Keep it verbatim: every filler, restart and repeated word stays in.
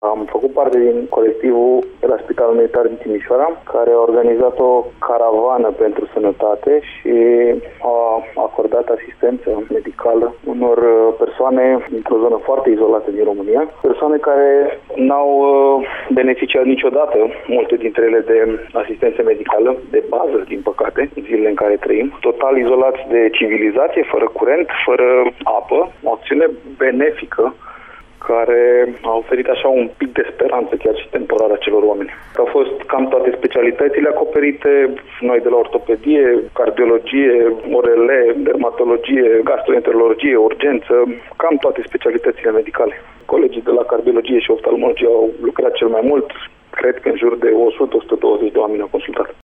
Am făcut parte din colectivul de la Spitalul Militar din Timișoara, care a organizat o caravană pentru sănătate și a acordat asistență medicală unor persoane dintr-o zonă foarte izolată din România, persoane care n-au beneficiat niciodată, multe dintre ele, de asistență medicală, de bază, din păcate, în zilele în care trăim, total izolați de civilizație, fără curent, fără apă, o acțiune benefică care a oferit așa un pic de speranță, chiar și temporar, acelor oameni. Au fost cam toate specialitățile acoperite, noi de la ortopedie, cardiologie, O R L, dermatologie, gastroenterologie, urgență, cam toate specialitățile medicale. Colegii de la cardiologie și oftalmologie au lucrat cel mai mult, cred că în jur de o sută - o sută douăzeci de oameni au consultat.